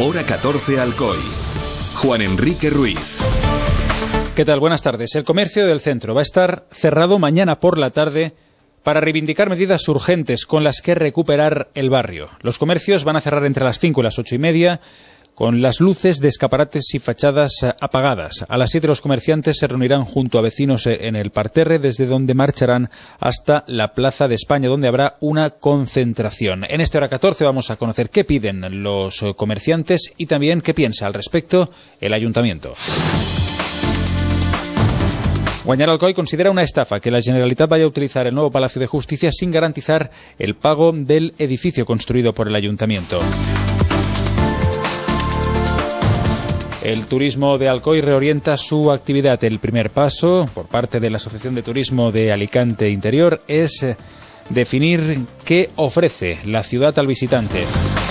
Hora 14 Alcoy. Juan Enrique Ruiz. ¿Qué tal? Buenas tardes. El comercio del centro va a estar cerrado mañana por la tarde para reivindicar medidas urgentes con las que recuperar el barrio. Los comercios van a cerrar entre las 5 y las 8:30 con las luces de escaparates y fachadas apagadas. A las 7 los comerciantes se reunirán junto a vecinos en el parterre, desde donde marcharán hasta la Plaza de España, donde habrá una concentración. En esta hora 14 vamos a conocer qué piden los comerciantes y también qué piensa al respecto el ayuntamiento. Guanyar Alcoy considera una estafa que la Generalitat vaya a utilizar el nuevo Palacio de Justicia sin garantizar el pago del edificio construido por el ayuntamiento. El turismo de Alcoy reorienta su actividad. El primer paso, por parte de la Asociación de Turismo de Alicante Interior, es definir qué ofrece la ciudad al visitante.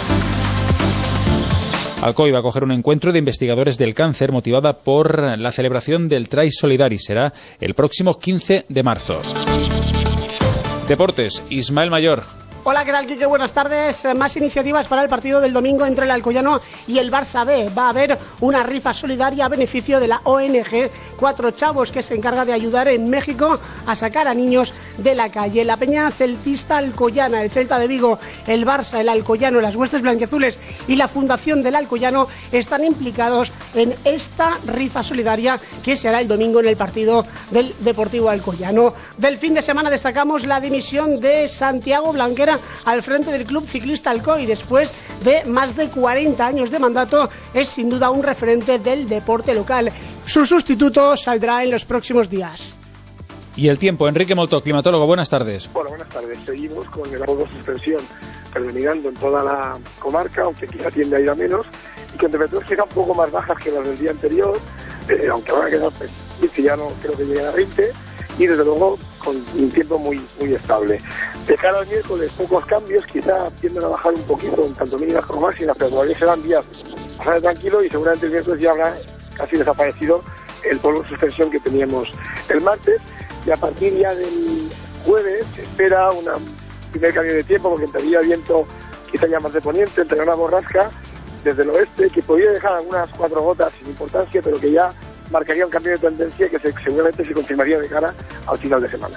Alcoy va a acoger un encuentro de investigadores del cáncer motivada por la celebración del Trai Solidari. Será el próximo 15 de marzo. Deportes, Ismael Mayor. Hola, ¿qué tal, Quique? Buenas tardes. Más iniciativas para el partido del domingo entre el Alcoyano y el Barça B. Va a haber una rifa solidaria a beneficio de la ONG Cuatro Chavos, que se encarga de ayudar en México a sacar a niños de la calle. La peña celtista alcoyana, el Celta de Vigo, el Barça, el Alcoyano, las Huestes Blanquiazules y la Fundación del Alcoyano están implicados en esta rifa solidaria que se hará el domingo en el partido del Deportivo Alcoyano. Del fin de semana destacamos la dimisión de Santiago Blanquera al frente del Club Ciclista Alcoy. Después de más de 40 años de mandato, es sin duda un referente del deporte local. Su sustituto saldrá en los próximos días. Y el tiempo, Enrique Molto, climatólogo, buenas tardes. Hola, buenas tardes. Seguimos con el grado de suspensión predominando en toda la comarca, aunque quizá tiende a ir a menos, y con temperaturas quizá un poco más bajas que las del día anterior, aunque van a quedar, que ya no creo que lleguen a 20, y desde luego con un tiempo muy estable. De cara al miércoles, pocos cambios, quizá tienden a bajar un poquito, en tanto mínimas como máximas, pero todavía serán días bastante tranquilos y seguramente el miércoles ya habrá casi desaparecido el polvo de suspensión que teníamos el martes, y a partir ya del jueves se espera un primer cambio de tiempo, porque entraría viento quizá ya más de poniente, entre una borrasca desde el oeste, que podría dejar algunas 4 gotas sin importancia, pero que ya marcaría un cambio de tendencia que seguramente se confirmaría de cara al final de semana.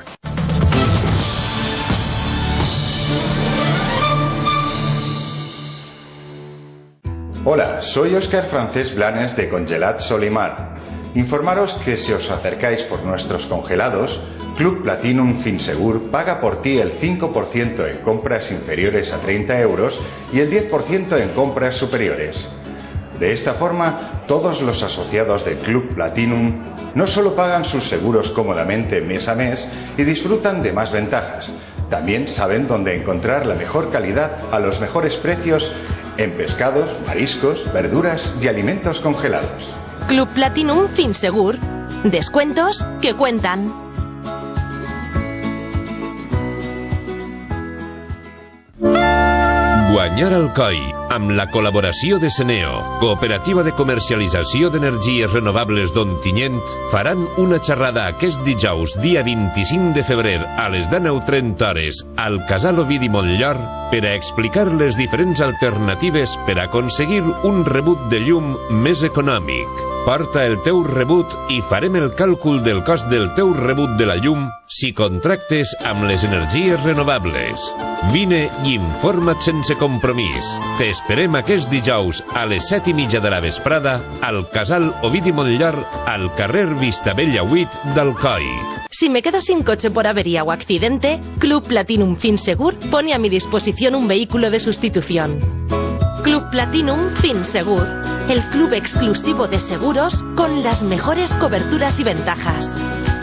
Hola, soy Óscar Francés Blanes de Congelat Solimar. Informaros que si os acercáis por nuestros congelados, Club Platinum Finsegur paga por ti el 5% en compras inferiores a 30 euros y el 10% en compras superiores. De esta forma, todos los asociados del Club Platinum no solo pagan sus seguros cómodamente mes a mes y disfrutan de más ventajas, también saben dónde encontrar la mejor calidad a los mejores precios en pescados, mariscos, verduras y alimentos congelados. Club Platinum Finsegur. Descuentos que cuentan. Guanyar Alcoy, amb la col·laboració de Seneo, Cooperativa de Comercialització d'Energies Renovables d'Ontinyent, faran una xerrada aquest dijous, dia 25 de febrer, a les 19:30 al Casal Ovidi Montllor, per a explicar les diferents alternatives per a aconseguir un rebut de llum més econòmic. Porta el teu rebut i farem el càlcul del cost del teu rebut de la llum si contractes amb les energies renovables. Vine i informa't sense compromís. T'esperem aquest dijous a les 7:30 de la vesprada al Casal Ovidi Montllor, al carrer Vistabella 8 d'Alcoi. Si me quedo sin coche por avería o accidente, Club Platinum Finsegur pone a mi disposición un vehículo de sustitución. Club Platinum Finsegur, el club exclusivo de seguros con las mejores coberturas y ventajas.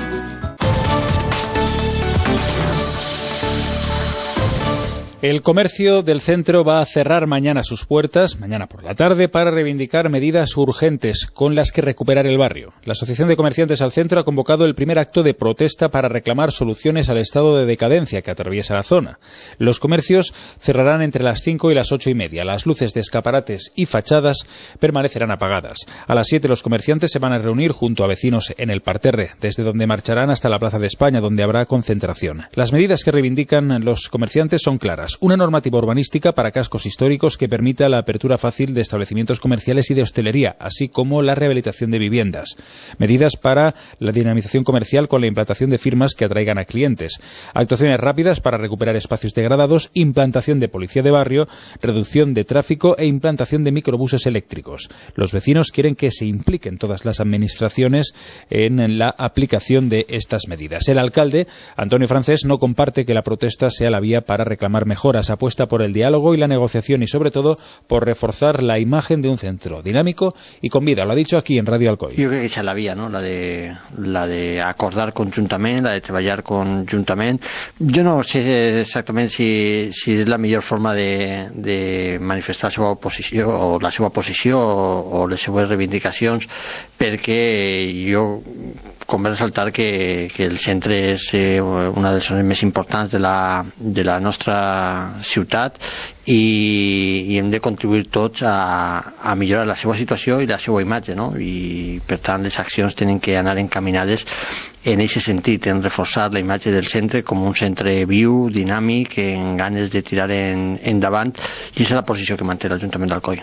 El comercio del centro va a cerrar mañana sus puertas, mañana por la tarde, para reivindicar medidas urgentes con las que recuperar el barrio. La Asociación de Comerciantes al Centro ha convocado el primer acto de protesta para reclamar soluciones al estado de decadencia que atraviesa la zona. Los comercios cerrarán entre las 5 y las 8:30. Las luces de escaparates y fachadas permanecerán apagadas. A las 7 los comerciantes se van a reunir junto a vecinos en el parterre, desde donde marcharán hasta la Plaza de España, donde habrá concentración. Las medidas que reivindican los comerciantes son claras. mejoras. Una normativa urbanística para cascos históricos que permita la apertura fácil de establecimientos comerciales y de hostelería, así como la rehabilitación de viviendas. Medidas para la dinamización comercial con la implantación de firmas que atraigan a clientes. Actuaciones rápidas para recuperar espacios degradados, implantación de policía de barrio, reducción de tráfico e implantación de microbuses eléctricos. Los vecinos quieren que se impliquen todas las administraciones en la aplicación de estas medidas. El alcalde, Antonio Francés, no comparte que la protesta sea la vía para reclamar mejoras. Apuesta por el diálogo y la negociación y, sobre todo, por reforzar la imagen de un centro dinámico y con vida. Lo ha dicho aquí en Radio Alcoi. Jo crec que esa és la via, no? La de acordar conjuntament, la de treballar conjuntament. Jo no sé exactament si és la millor forma de manifestar la seva oposició o les seues reivindicacions, perquè jo convé ressaltar que el centre és una de les zones més importants de la nostra ciutat i hem de contribuir tots a millorar la seva situació i la seva imatge, no? I per tant les accions tenen que anar encaminades en aquest sentit, en reforçar la imatge del centre com un centre viu, dinàmic, amb ganes de tirar endavant, i aquesta és la posició que manté l'Ajuntament d'Alcoi.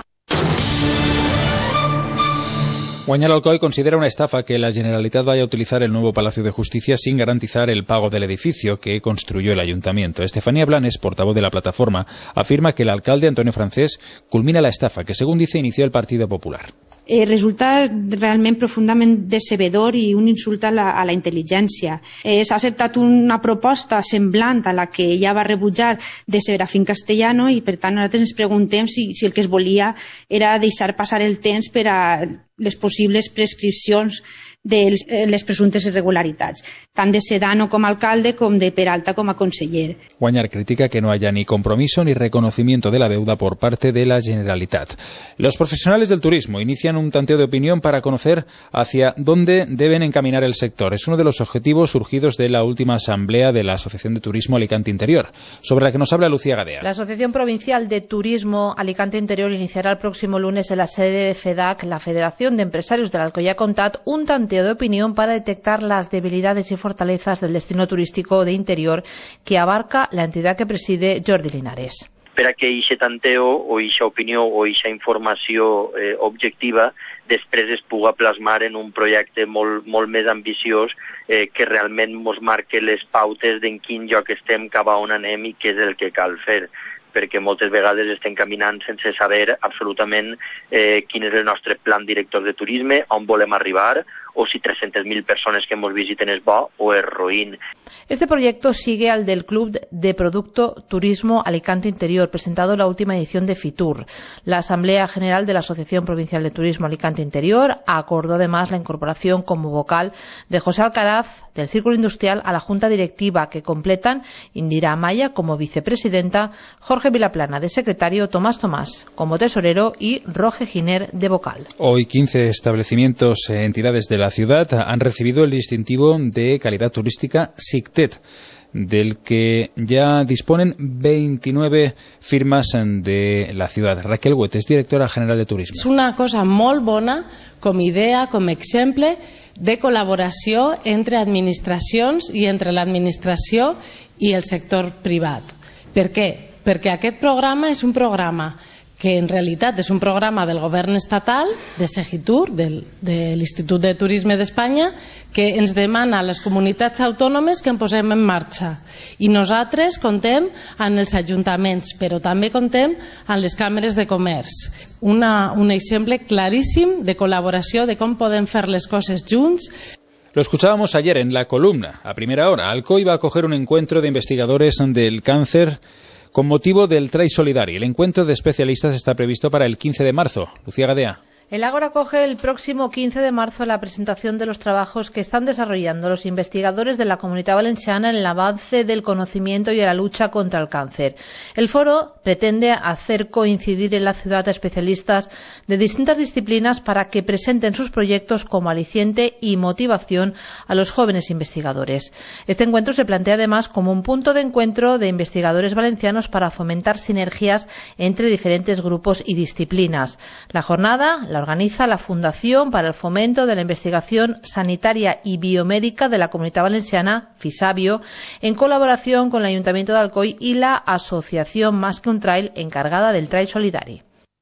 Guanyar Alcoi considera una estafa que la Generalitat vaya a utilizar el nuevo Palacio de Justicia sin garantizar el pago del edificio que construyó el Ayuntamiento. Estefanía Blanes, portavoz de la plataforma, afirma que el alcalde Antonio Francés culmina la estafa que, según dice, inició el Partido Popular. Resulta realment profundament decebedor i un insult a la intel·ligència. S'ha acceptat una proposta semblant a la que ja va rebutjar de Serafín Castellano i, per tant, nosaltres ens preguntem si el que es volia era deixar passar el temps per a les possibles prescripcions de les presumptes irregularitats, tant de Sedano com a alcalde com de Peralta com a conseller. Guanyar critica que no haya ni compromiso ni reconocimiento de la deuda por parte de la Generalitat. Los profesionales del turismo inician un tanteo de opinión para conocer hacia dónde deben encaminar el sector. Es uno de los objetivos surgidos de la última asamblea de la Asociación de Turismo Alicante Interior, sobre la que nos habla Lucía Gadea. La Asociación Provincial de Turismo Alicante Interior iniciará el próximo lunes en la sede de FEDAC, la Federación de Empresarios del Alcoyà Comtat, un tanteo de opinión para detectar las debilidades y fortalezas del destino turístico de interior que abarca la entidad que preside Jordi Linares. Per a que aquest tanteo o aquesta opinió o aquesta informació objectiva després es puga plasmar en un projecte molt més ambiciós que realment ens marque les pautes d'en quin lloc estem, cap a on anem i què és el que cal fer, perquè moltes vegades estem caminant sense saber absolutament quin és el nostre plan director de turisme, on volem arribar, o si 300.000 personas que hemos visiten es bo o es ruin. Este proyecto sigue al del Club de Producto Turismo Alicante Interior, presentado en la última edición de FITUR. La Asamblea General de la Asociación Provincial de Turismo Alicante Interior acordó además la incorporación como vocal de José Alcaraz del Círculo Industrial a la Junta Directiva, que completan Indira Amaya como vicepresidenta, Jorge Vilaplana de secretario, Tomás como tesorero y Roge Giner de vocal. Hoy 15 establecimientos e entidades de la ciudad han recibido el distintivo de calidad turística SICTET, del que ya disponen 29 firmas de la ciudad. Raquel Huete es directora general de turismo. És una cosa molt bona com idea, com exemple de col·laboració entre administracions i entre l'administració i el sector privat. Per què? Perquè aquest programa és un programa que en realitat és un programa del govern estatal, de Segitur, de l'Institut de Turisme d'Espanya, que ens demana a les comunitats autònomes que en posem en marxa. I nosaltres contem amb els ajuntaments, però també contem amb les càmeres de comerç. Un exemple claríssim de col·laboració, de com podem fer les coses junts. Lo escuchábamos ayer en la columna, a primera hora. Alcoi va a acoger un encuentro de investigadores del cáncer con motivo del Trai Solidari. El encuentro de especialistas está previsto para el 15 de marzo. Lucía Gadea. El Ágora acoge el próximo 15 de marzo la presentación de los trabajos que están desarrollando los investigadores de la Comunitat Valenciana en el avance del conocimiento y en la lucha contra el cáncer. El foro pretende hacer coincidir en la ciudad a especialistas de distintas disciplinas para que presenten sus proyectos como aliciente y motivación a los jóvenes investigadores. Este encuentro se plantea además como un punto de encuentro de investigadores valencianos para fomentar sinergias entre diferentes grupos y disciplinas. La jornada la La organiza la Fundación para el Fomento de la Investigación Sanitaria y Biomédica de la Comunitat Valenciana, FISABIO, en colaboración con el Ayuntamiento de Alcoi y la asociación Más que un Trail, encargada del Trail Solidari.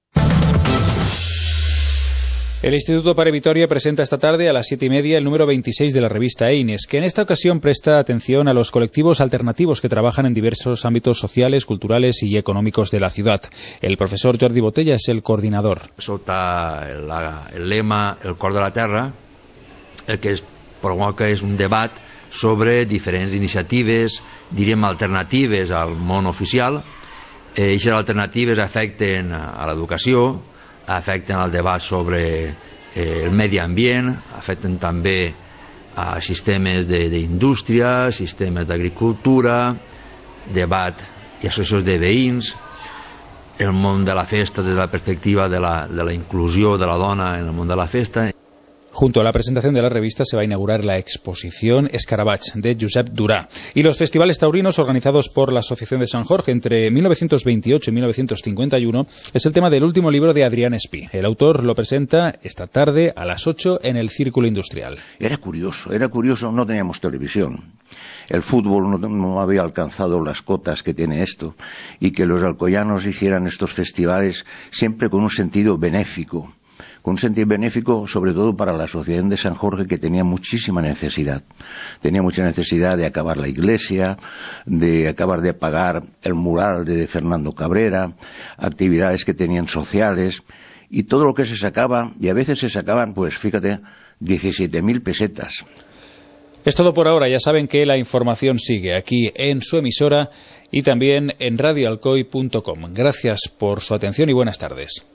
El Instituto Pare Vitoria presenta esta tarde a las 7:30 el número 26 de la revista Eines, que en esta ocasión presta atención a los colectivos alternativos que trabajan en diversos ámbitos sociales, culturales y económicos de la ciudad. El profesor Jordi Botella es el coordinador. Sota el lema El cor de la terra, el que es provoca és un debat sobre diferents iniciatives, diríem alternatives al món oficial. Aquestes alternatives afecten a l'educació, afecten el debat sobre el medi ambient, afecten també a sistemes d'indústria, sistemes d'agricultura, debat i associacions de veïns, el món de la festa des de la perspectiva de la inclusió de la dona en el món de la festa. Junto a la presentación de la revista se va a inaugurar la exposición Escarabach de Josep Durà y los festivales taurinos organizados por la Asociación de San Jorge entre 1928 y 1951 es el tema del último libro de Adrián Espí. El autor lo presenta esta tarde a las 8 en el Círculo Industrial. Era curioso, no teníamos televisión. El fútbol no había alcanzado las cotas que tiene esto y que los alcoyanos hicieran estos festivales siempre con un sentido benéfico. Con un sentido benéfico sobre todo para la Asociación de San Jorge, que tenía muchísima necesidad. Tenía mucha necesidad de acabar la iglesia, de acabar de pagar el mural de Fernando Cabrera, actividades que tenían sociales, y todo lo que se sacaba, y a veces se sacaban, pues fíjate, 17.000 pesetas. Es todo por ahora. Ya saben que la información sigue aquí en su emisora y también en radioalcoy.com. Gracias por su atención y buenas tardes.